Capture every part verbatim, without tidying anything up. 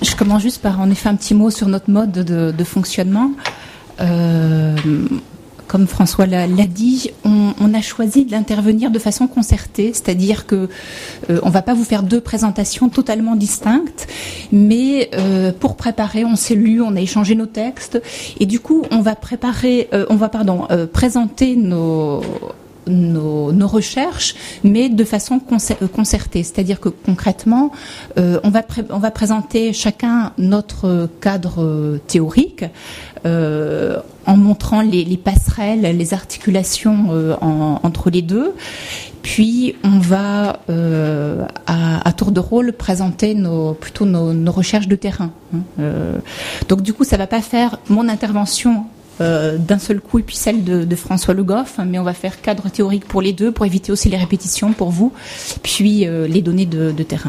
Je commence juste par en effet un petit mot sur notre mode de, de fonctionnement. Euh, comme François l'a, l'a dit, on, on a choisi d'intervenir de façon concertée, c'est-à-dire que euh, on ne va pas vous faire deux présentations totalement distinctes, mais euh, pour préparer, on s'est lu, on a échangé nos textes, et du coup, on va préparer, euh, on va pardon, euh, présenter nos Nos, nos recherches, mais de façon concertée. C'est-à-dire que concrètement, euh, on va pré- on va présenter chacun notre cadre théorique euh, en montrant les, les passerelles, les articulations euh, en, entre les deux. Puis on va euh, à, à tour de rôle présenter nos, plutôt nos, nos recherches de terrain. Hein. Euh, donc du coup, ça va pas faire mon intervention Euh, d'un seul coup et puis celle de, de François Le Goff, hein, mais on va faire cadre théorique pour les deux pour éviter aussi les répétitions pour vous, puis euh, les données de, de terrain.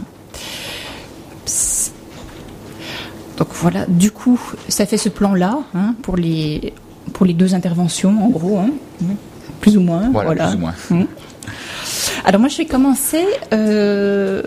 Psst. Donc voilà, du coup ça fait ce plan-là hein, pour, les, pour les deux interventions en gros, hein, plus ou moins. Voilà, voilà. plus ou moins. Hum. Alors moi je vais commencer euh,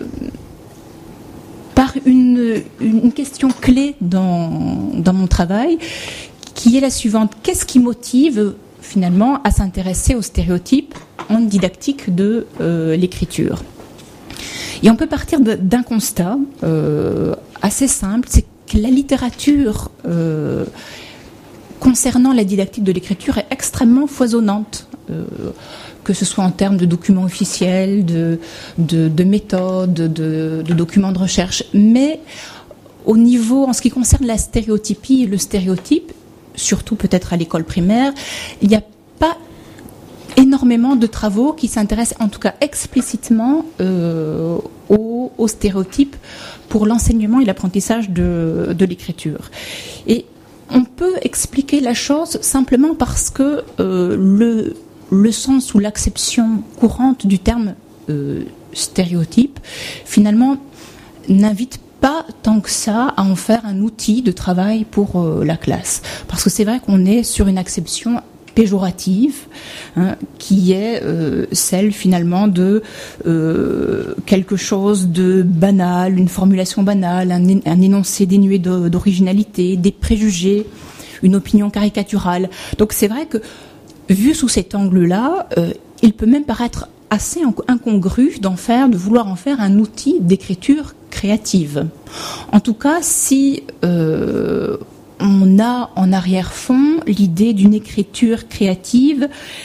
par une, une question clé dans, dans mon travail, qui est la suivante. Qu'est-ce qui motive finalement à s'intéresser aux stéréotypes en didactique de euh, l'écriture? Et on peut partir de, d'un constat euh, assez simple, c'est que la littérature euh, concernant la didactique de l'écriture est extrêmement foisonnante, euh, que ce soit en termes de documents officiels, de, de, de méthodes, de, de documents de recherche. Mais au niveau, en ce qui concerne la stéréotypie et le stéréotype, surtout peut-être à l'école primaire, il n'y a pas énormément de travaux qui s'intéressent en tout cas explicitement euh, aux, aux stéréotypes pour l'enseignement et l'apprentissage de, de l'écriture. Et on peut expliquer la chose simplement parce que euh, le, le sens ou l'acception courante du terme euh, stéréotype, finalement, n'invite pas pas tant que ça à en faire un outil de travail pour euh, la classe. Parce que c'est vrai qu'on est sur une acception péjorative, hein, qui est euh, celle finalement de euh, quelque chose de banal, une formulation banale, un, un énoncé dénué de, d'originalité, des préjugés, une opinion caricaturale. Donc c'est vrai que, vu sous cet angle-là, euh, il peut même paraître assez incongru d'en faire, de vouloir en faire un outil d'écriture créative. En tout cas, si euh, on a en arrière-fond l'idée d'une écriture créative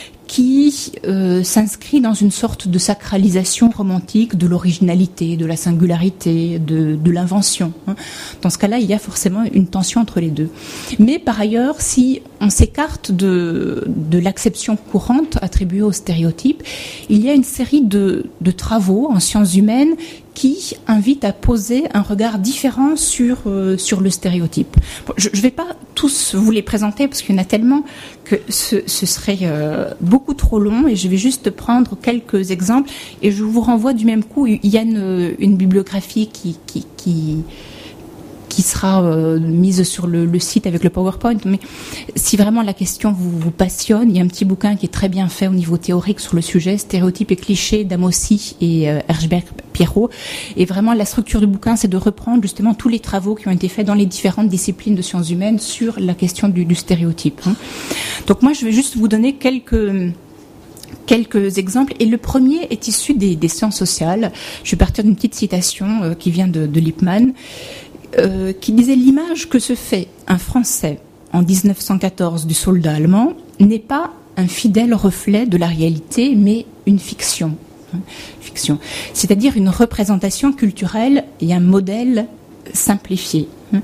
qui euh, s'inscrit dans une sorte de sacralisation romantique de l'originalité, de la singularité, de, de l'invention. Dans ce cas-là, il y a forcément une tension entre les deux. Mais par ailleurs, si on s'écarte de, de l'acception courante attribuée aux stéréotypes, il y a une série de, de travaux en sciences humaines qui invitent à poser un regard différent sur, euh, sur le stéréotype. Bon, je ne vais pas tous vous les présenter parce qu'il y en a tellement que ce, ce serait euh, beaucoup trop long, et je vais juste prendre quelques exemples et je vous renvoie du même coup. Il y a une, une bibliographie qui, qui, qui, qui sera euh, mise sur le, le site avec le PowerPoint, mais si vraiment la question vous, vous passionne, il y a un petit bouquin qui est très bien fait au niveau théorique sur le sujet, Stéréotypes et clichés d'Amossi et euh, Herschberg-Pierrot. Et vraiment, la structure du bouquin, c'est de reprendre justement tous les travaux qui ont été faits dans les différentes disciplines de sciences humaines sur la question du, du stéréotype. Donc moi, je vais juste vous donner quelques... quelques exemples, et le premier est issu des, des sciences sociales. Je vais partir d'une petite citation euh, qui vient de, de Lippmann, euh, qui disait: l'image que se fait un Français en dix-neuf cent quatorze du soldat allemand n'est pas un fidèle reflet de la réalité, mais une fiction. Hein, fiction. C'est-à-dire une représentation culturelle et un modèle simplifié. Hein.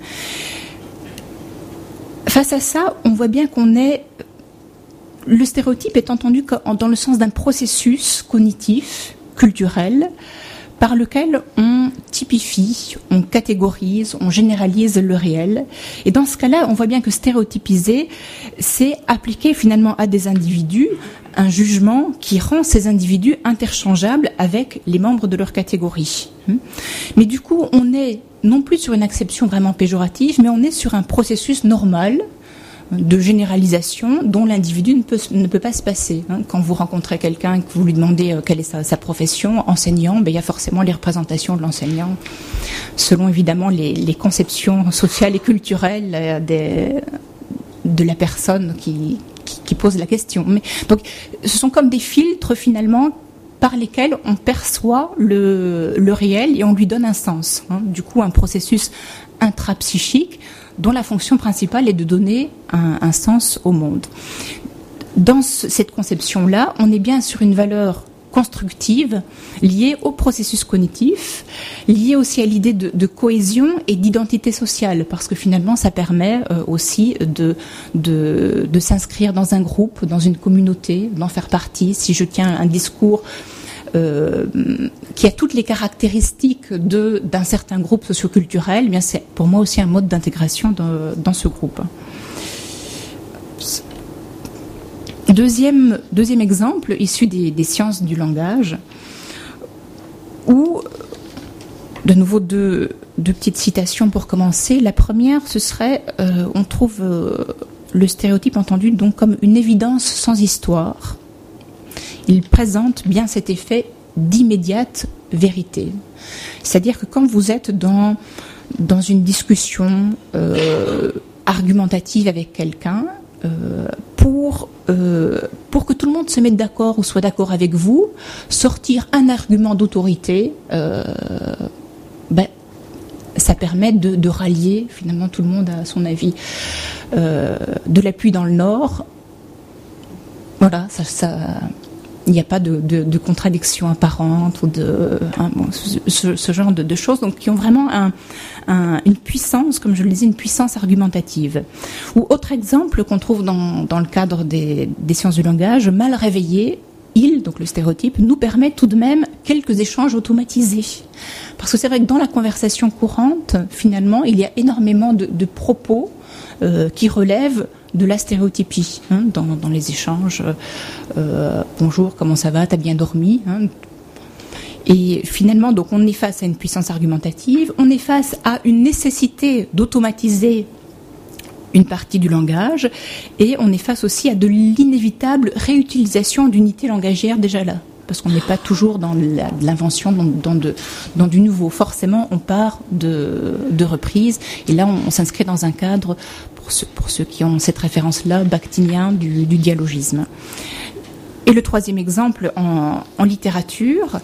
Face à ça, on voit bien qu'on est... Le stéréotype est entendu dans le sens d'un processus cognitif, culturel, par lequel on typifie, on catégorise, on généralise le réel. Et dans ce cas-là, on voit bien que stéréotypiser, c'est appliquer finalement à des individus un jugement qui rend ces individus interchangeables avec les membres de leur catégorie. Mais du coup, on est non plus sur une acception vraiment péjorative, mais on est sur un processus normal de généralisation dont l'individu ne peut, ne peut pas se passer. Hein. Quand vous rencontrez quelqu'un et que vous lui demandez quelle est sa, sa profession, enseignant, ben, il y a forcément les représentations de l'enseignant, selon évidemment les, les conceptions sociales et culturelles des, de la personne qui, qui, qui pose la question. Mais, donc, ce sont comme des filtres finalement par lesquels on perçoit le, le réel et on lui donne un sens. Hein. Du coup, un processus intrapsychique dont la fonction principale est de donner un, un sens au monde. Dans ce, cette conception-là, on est bien sur une valeur constructive liée au processus cognitif, liée aussi à l'idée de, de cohésion et d'identité sociale, parce que finalement, ça permet euh, aussi de, de, de s'inscrire dans un groupe, dans une communauté, d'en faire partie. Si je tiens un discours Euh, qui a toutes les caractéristiques de, d'un certain groupe socioculturel, eh bien c'est pour moi aussi un mode d'intégration dans, dans ce groupe. Deuxième, deuxième exemple, issu des, des sciences du langage, où, de nouveau, deux, deux petites citations pour commencer. La première, ce serait, euh, on trouve euh, le stéréotype entendu donc comme une évidence sans histoire. Il présente bien cet effet d'immédiate vérité. C'est-à-dire que quand vous êtes dans, dans une discussion euh, argumentative avec quelqu'un, euh, pour, euh, pour que tout le monde se mette d'accord ou soit d'accord avec vous, sortir un argument d'autorité, euh, ben, ça permet de, de rallier finalement tout le monde à son avis. Euh, de la pluie dans le Nord, voilà, ça... ça il n'y a pas de, de, de contradiction apparente ou de hein, bon, ce, ce genre de, de choses, donc qui ont vraiment un, un, une puissance, comme je le disais, une puissance argumentative. Ou autre exemple qu'on trouve dans, dans le cadre des, des sciences du langage, mal réveillé, il, donc le stéréotype, nous permet tout de même quelques échanges automatisés. Parce que c'est vrai que dans la conversation courante, finalement, il y a énormément de, de propos euh, qui relèvent de la stéréotypie, hein, dans, dans les échanges. Euh, bonjour, comment ça va, t'as bien dormi, hein. Et finalement, donc, on est face à une puissance argumentative, on est face à une nécessité d'automatiser une partie du langage, et on est face aussi à de l'inévitable réutilisation d'unités langagières déjà là, parce qu'on n'est pas toujours dans la, de l'invention, dans, dans, de, dans du nouveau. Forcément, on part de, de reprises, et là, on, on s'inscrit dans un cadre, pour ceux, pour ceux qui ont cette référence-là, bakhtinien du, du dialogisme. Et le troisième exemple, en, en littérature,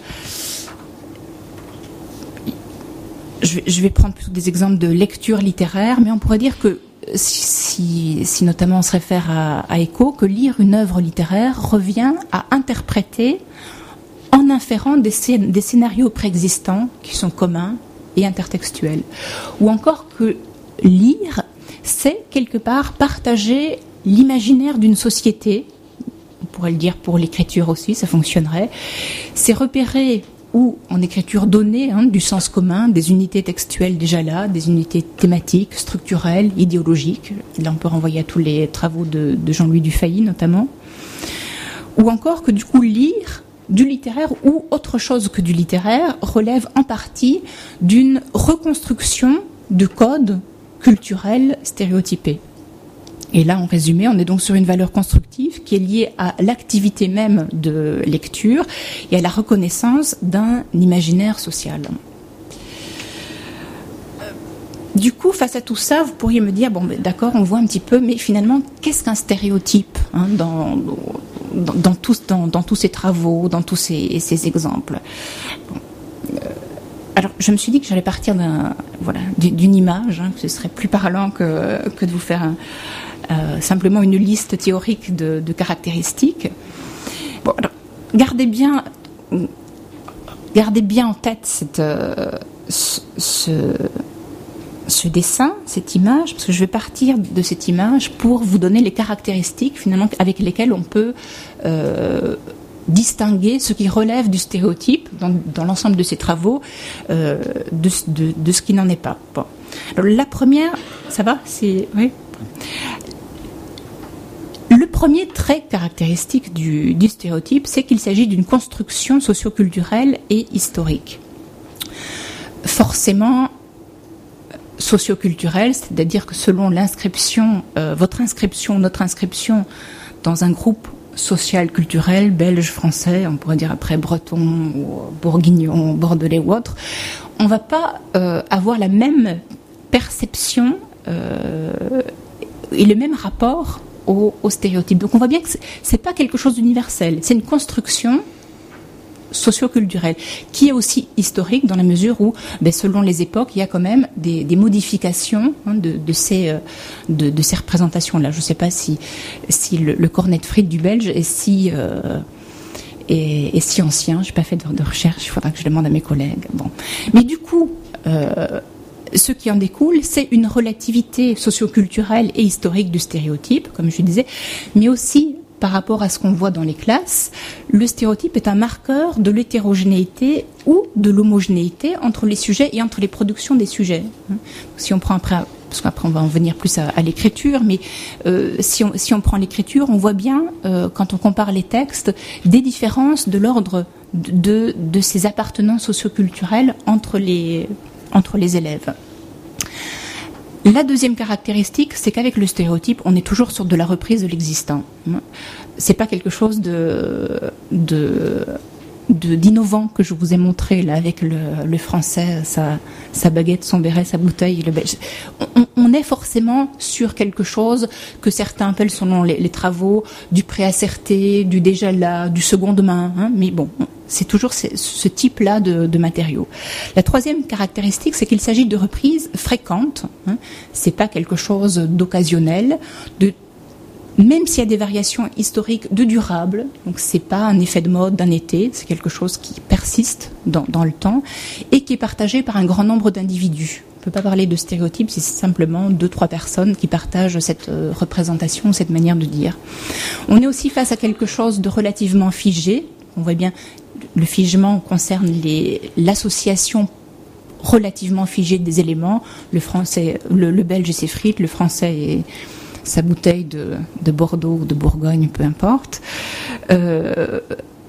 je vais, je vais prendre plutôt des exemples de lecture littéraire, mais on pourrait dire que Si, si, si notamment on se réfère à, à Eco, que lire une œuvre littéraire revient à interpréter en inférant des, scén- des scénarios préexistants qui sont communs et intertextuels. Ou encore que lire, c'est quelque part partager l'imaginaire d'une société, on pourrait le dire pour l'écriture aussi, ça fonctionnerait, c'est repérer ou en écriture donnée, hein, du sens commun, des unités textuelles déjà là, des unités thématiques, structurelles, idéologiques. Là, on peut renvoyer à tous les travaux de, de Jean-Louis Dufay, notamment. Ou encore que, du coup, lire du littéraire ou autre chose que du littéraire relève en partie d'une reconstruction de codes culturels stéréotypés. Et là, en résumé, on est donc sur une valeur constructive qui est liée à l'activité même de lecture et à la reconnaissance d'un imaginaire social. Du coup, face à tout ça, vous pourriez me dire, bon, d'accord, on voit un petit peu, mais finalement, qu'est-ce qu'un stéréotype, hein, dans, dans, dans, tous, dans, dans tous ces travaux, dans tous ces, ces exemples. Bon. Alors, je me suis dit que j'allais partir d'un, voilà, d'une image, hein, que ce serait plus parlant que, que de vous faire un, euh, simplement une liste théorique de, de caractéristiques. Bon, alors, gardez bien, gardez bien en tête cette, euh, ce, ce, ce dessin, cette image, parce que je vais partir de cette image pour vous donner les caractéristiques finalement avec lesquelles on peut euh, distinguer ce qui relève du stéréotype dans, dans l'ensemble de ces travaux euh, de, de, de ce qui n'en est pas. Bon. Alors, la première, ça va, c'est oui. Le premier trait caractéristique du, du stéréotype, c'est qu'il s'agit d'une construction socioculturelle et historique. Forcément, socioculturel, c'est-à-dire que selon l'inscription, euh, votre inscription, notre inscription dans un groupe social, culturel, belge, français, on pourrait dire après breton, ou bourguignon, bordelais ou autre, on ne va pas euh, avoir la même perception euh, et le même rapport aux, aux stéréotypes. Donc on voit bien que ce n'est pas quelque chose d'universel, c'est une construction socio-culturelle, qui est aussi historique dans la mesure où, ben, selon les époques, il y a quand même des, des modifications hein, de, de, ces, de, de ces représentations-là. Je ne sais pas si, si le, le cornet de frites du Belge est si, euh, est, est si ancien. Je n'ai pas fait de, de recherche, il faudra que je demande à mes collègues. Bon. Mais du coup, euh, ce qui en découle, c'est une relativité socio-culturelle et historique du stéréotype, comme je disais, mais aussi par rapport à ce qu'on voit dans les classes, le stéréotype est un marqueur de l'hétérogénéité ou de l'homogénéité entre les sujets et entre les productions des sujets. Si on prend après, parce qu'après on va en venir plus à, à l'écriture, mais euh, si, on, si on prend l'écriture, on voit bien, euh, quand on compare les textes, des différences de l'ordre de, de, de ces appartenances socioculturelles entre les, entre les élèves. La deuxième caractéristique, c'est qu'avec le stéréotype, on est toujours sur de la reprise de l'existant. C'est pas quelque chose de, de, de, d'innovant que je vous ai montré là avec le, le français, sa, sa baguette, son béret, sa bouteille, le belge. On, on est forcément sur quelque chose que certains appellent, selon les, les travaux, du préasserté, du déjà là, du seconde main. Hein, mais bon, c'est toujours ce, ce type-là de, de matériaux. La troisième caractéristique, c'est qu'il s'agit de reprises fréquentes. Hein, c'est pas quelque chose d'occasionnel, de même s'il y a des variations historiques de durable, donc c'est pas un effet de mode d'un été, c'est quelque chose qui persiste dans, dans le temps et qui est partagé par un grand nombre d'individus. On ne peut pas parler de stéréotypes si c'est simplement deux, trois personnes qui partagent cette euh, représentation, cette manière de dire. On est aussi face à quelque chose de relativement figé. On voit bien, le figement concerne les, l'association relativement figée des éléments. Le français, le, le belge et ses frites, le français et sa bouteille de, de Bordeaux ou de Bourgogne, peu importe. Euh,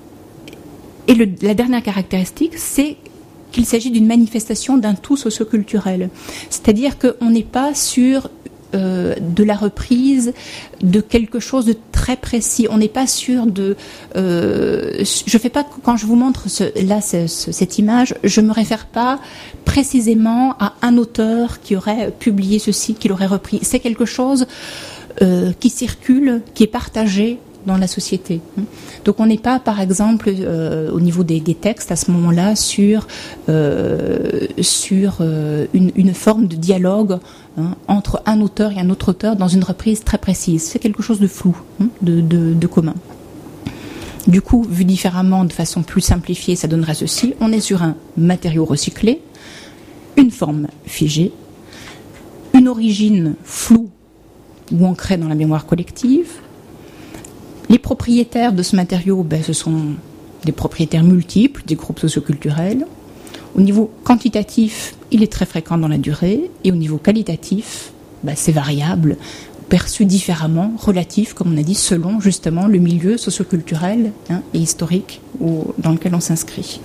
et le, la dernière caractéristique, c'est qu'il s'agit d'une manifestation d'un tout socioculturel. C'est-à-dire qu'on n'est pas sur euh, de la reprise de quelque chose de très précis. On n'est pas sûr de... Euh, je fais pas, quand je vous montre ce, là ce, ce, cette image, je me réfère pas précisément à un auteur qui aurait publié ceci, qui l'aurait repris. C'est quelque chose euh, qui circule, qui est partagé dans la société. Donc on n'est pas, par exemple, euh, au niveau des, des textes, à ce moment-là, sur, euh, sur euh, une, une forme de dialogue hein, entre un auteur et un autre auteur dans une reprise très précise. C'est quelque chose de flou, hein, de, de, de commun. Du coup, vu différemment, de façon plus simplifiée, ça donnerait ceci. On est sur un matériau recyclé, une forme figée, une origine floue ou ancrée dans la mémoire collective. Les propriétaires de ce matériau, ben, ce sont des propriétaires multiples, des groupes socioculturels. Au niveau quantitatif, il est très fréquent dans la durée. Et au niveau qualitatif, ben, c'est variable, perçu différemment, relatif, comme on a dit, selon justement le milieu socioculturel hein, et historique où, dans lequel on s'inscrit.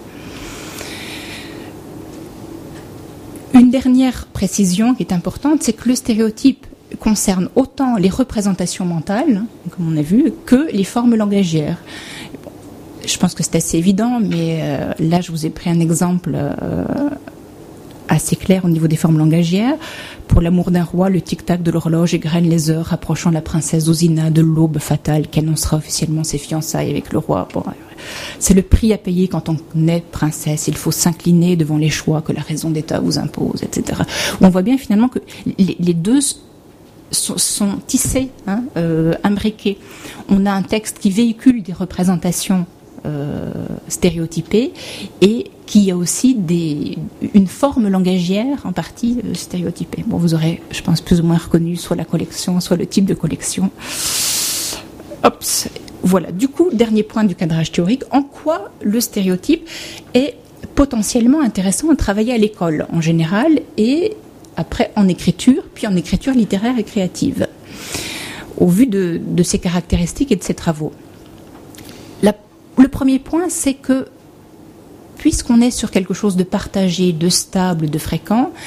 Une dernière précision qui est importante, c'est que le stéréotype concerne autant les représentations mentales, comme on a vu, que les formes langagières. Bon, je pense que c'est assez évident, mais euh, là, je vous ai pris un exemple euh, assez clair au niveau des formes langagières. Pour l'amour d'un roi, le tic-tac de l'horloge égrène les heures rapprochant la princesse Osina de l'aube fatale qui annoncera officiellement ses fiançailles avec le roi. Bon, c'est le prix à payer quand on est princesse. Il faut s'incliner devant les choix que la raison d'État vous impose, et cetera. On voit bien finalement que les, les deux sont, sont tissés, hein, euh, imbriqués. On a un texte qui véhicule des représentations euh, stéréotypées et qui a aussi des, une forme langagière en partie euh, stéréotypée. Bon, vous aurez, je pense, plus ou moins reconnu soit la collection, soit le type de collection. Ops. Voilà. Du coup, dernier point du cadrage théorique, en quoi le stéréotype est potentiellement intéressant à travailler à l'école en général et après en écriture, puis en écriture littéraire et créative, au vu de, de ses caractéristiques et de ses travaux. La, le premier point, c'est que puisqu'on est sur quelque chose de partagé, de stable, de fréquent,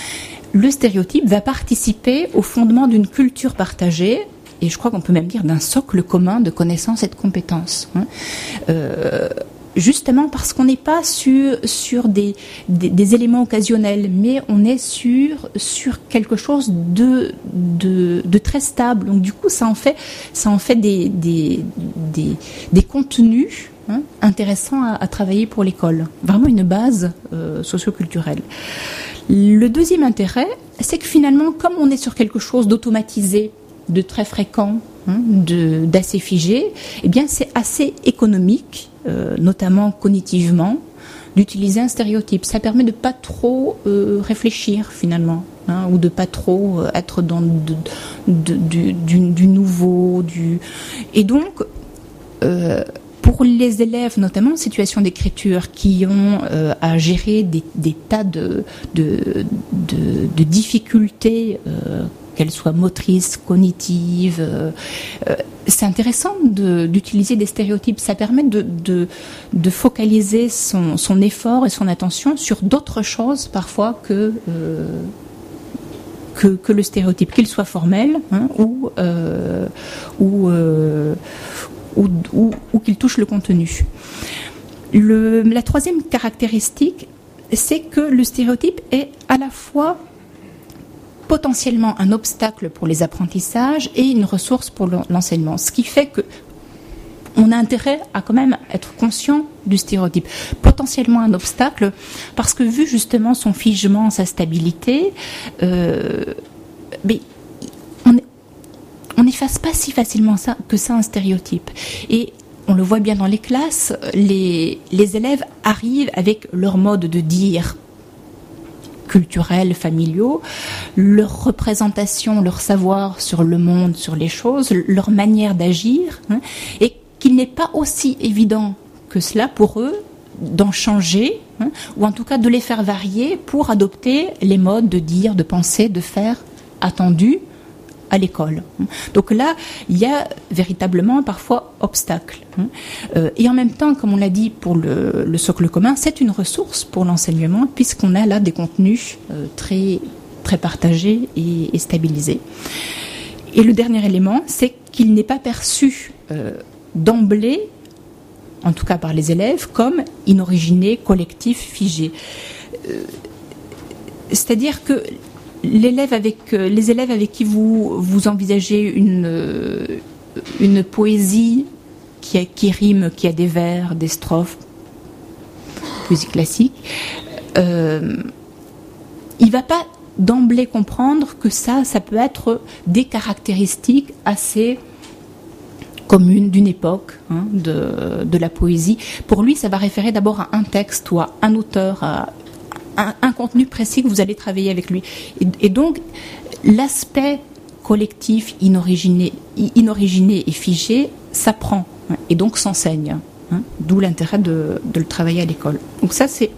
le stéréotype va participer au fondement d'une culture partagée, et je crois qu'on peut même dire d'un socle commun de connaissances et de compétences. Hein. Euh, justement parce qu'on n'est pas sur, sur des, des, des éléments occasionnels, mais on est sur, sur quelque chose de, de, de très stable. Donc du coup, ça en fait, ça en fait des, des, des, des contenus hein, intéressants à, à travailler pour l'école. Vraiment une base euh, socio-culturelle. Le deuxième intérêt, c'est que finalement, comme on est sur quelque chose d'automatisé, de très fréquent, hein, de, d'assez figé, eh bien c'est assez économique, euh, notamment cognitivement, d'utiliser un stéréotype. Ça permet de pas trop euh, réfléchir finalement, hein, ou de pas trop euh, être dans de, de, de, du, du nouveau, du et donc euh, pour les élèves, notamment en situation d'écriture, qui ont euh, à gérer des, des tas de, de, de, de difficultés, euh, qu'elles soient motrices, cognitives, euh, euh, c'est intéressant de, d'utiliser des stéréotypes. Ça permet de, de, de focaliser son, son effort et son attention sur d'autres choses parfois que... Euh, Que, que le stéréotype, qu'il soit formel hein, ou, euh, ou, euh, ou, ou, ou qu'il touche le contenu. Le, la troisième caractéristique, c'est que le stéréotype est à la fois potentiellement un obstacle pour les apprentissages et une ressource pour l'enseignement. Ce qui fait que on a intérêt à quand même être conscient du stéréotype. Potentiellement un obstacle, parce que vu justement son figement, sa stabilité, euh, mais on n'efface pas si facilement ça, que ça un stéréotype. Et on le voit bien dans les classes, les, les élèves arrivent avec leur mode de dire culturels, familiaux, leur représentation, leur savoir sur le monde, sur les choses, leur manière d'agir, hein, et qu'il n'est pas aussi évident que cela pour eux d'en changer, hein, ou en tout cas de les faire varier pour adopter les modes de dire, de penser, de faire attendus à l'école. Donc là, il y a véritablement parfois obstacle. Euh, et en même temps, comme on l'a dit pour le, le socle commun, c'est une ressource pour l'enseignement puisqu'on a là des contenus euh, très, très partagés et, et stabilisés. Et le dernier élément, c'est qu'il n'est pas perçu euh, d'emblée, en tout cas par les élèves, comme inoriginé, collectif, figé. Euh, c'est-à-dire que l'élève avec, euh, les élèves avec qui vous, vous envisagez une, euh, une poésie qui, a, qui rime, qui a des vers, des strophes, poésie classique, euh, il ne va pas d'emblée comprendre que ça, ça peut être des caractéristiques assez communes d'une époque, hein, de, de la poésie. Pour lui, ça va référer d'abord à un texte ou à un auteur, à un, un contenu précis que vous allez travailler avec lui. Et, et donc, l'aspect collectif, inoriginé, inoriginé et figé s'apprend, hein, et donc s'enseigne. Hein, d'où l'intérêt de, de le travailler à l'école. Donc ça, c'est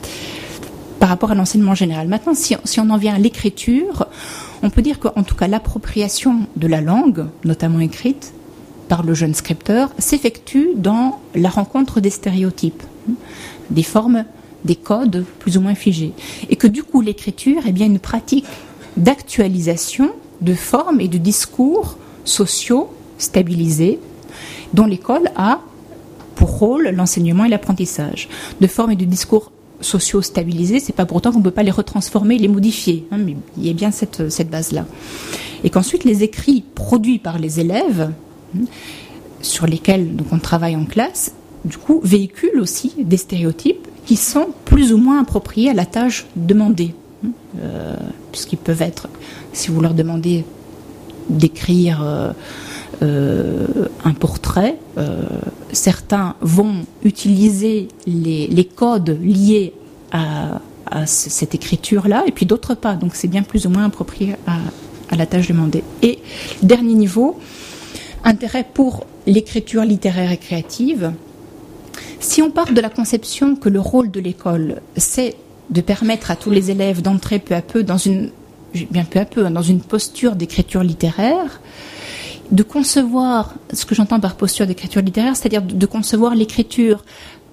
par rapport à l'enseignement général. Maintenant, si, si on en vient à l'écriture, on peut dire qu'en tout cas, l'appropriation de la langue, notamment écrite, par le jeune scripteur, s'effectue dans la rencontre des stéréotypes, des formes, des codes plus ou moins figés. Et que du coup, l'écriture est bien une pratique d'actualisation de formes et de discours sociaux stabilisés, dont l'école a pour rôle l'enseignement et l'apprentissage. De formes et de discours sociaux stabilisés, c'est pas pour autant qu'on ne peut pas les retransformer, les modifier, hein, mais il y a bien cette, cette base-là. Et qu'ensuite, les écrits produits par les élèves, sur lesquels donc on travaille en classe, du coup, véhiculent aussi des stéréotypes qui sont plus ou moins appropriés à la tâche demandée. Euh, puisqu'ils peuvent être, si vous leur demandez d'écrire euh, euh, un portrait, euh, certains vont utiliser les, les codes liés à, à cette écriture-là, et puis d'autres pas. Donc c'est bien plus ou moins approprié à, à la tâche demandée. Et dernier niveau, intérêt pour l'écriture littéraire et créative. Si on part de la conception que le rôle de l'école, c'est de permettre à tous les élèves d'entrer peu à peu dans une, bien peu à peu, dans une posture d'écriture littéraire, de concevoir, ce que j'entends par posture d'écriture littéraire, c'est-à-dire de concevoir l'écriture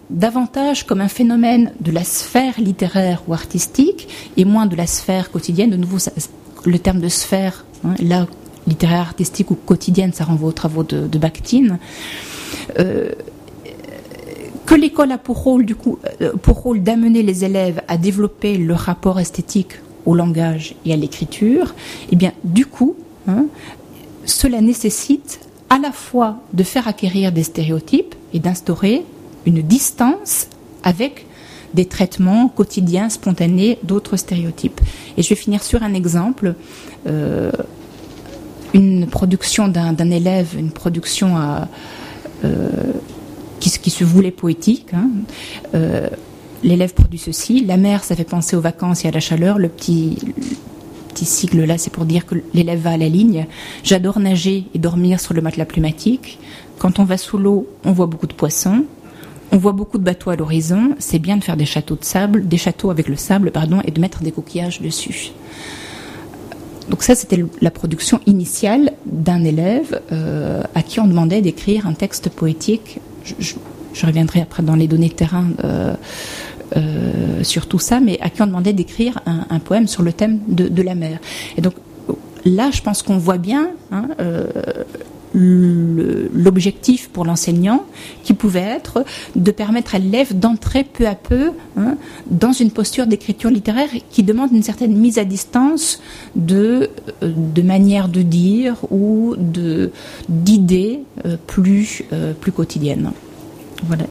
davantage comme un phénomène de la sphère littéraire ou artistique et moins de la sphère quotidienne. De nouveau, ça, le terme de sphère, hein, là, littéraire, artistique ou quotidienne, ça renvoie aux travaux de, de Bakhtin. Euh, que l'école a pour rôle, du coup, pour rôle d'amener les élèves à développer leur rapport esthétique au langage et à l'écriture, eh bien, du coup, hein, cela nécessite à la fois de faire acquérir des stéréotypes et d'instaurer une distance avec des traitements quotidiens, spontanés, d'autres stéréotypes. Et je vais finir sur un exemple. Euh, une production d'un, d'un élève, une production à, euh, qui, qui se voulait poétique. Hein. Euh, l'élève produit ceci. La mer, ça fait penser aux vacances et à la chaleur. Le petit... petit sigle là, c'est pour dire que l'élève va à la ligne. J'adore nager et dormir sur le matelas pneumatique. Quand on va sous l'eau, on voit beaucoup de poissons. On voit beaucoup de bateaux à l'horizon. C'est bien de faire des châteaux de sable, des châteaux avec le sable, pardon, et de mettre des coquillages dessus. Donc ça, c'était la production initiale d'un élève euh, à qui on demandait d'écrire un texte poétique. Je, je, je reviendrai après dans les données de terrain euh, Euh, sur tout ça, mais à qui on demandait d'écrire un, un poème sur le thème de, de la mer. Et donc là, je pense qu'on voit bien hein, euh, le, l'objectif pour l'enseignant qui pouvait être de permettre à l'élève d'entrer peu à peu hein, dans une posture d'écriture littéraire qui demande une certaine mise à distance de, de manière de dire ou de, d'idées euh, plus, euh, plus quotidiennes. Voilà.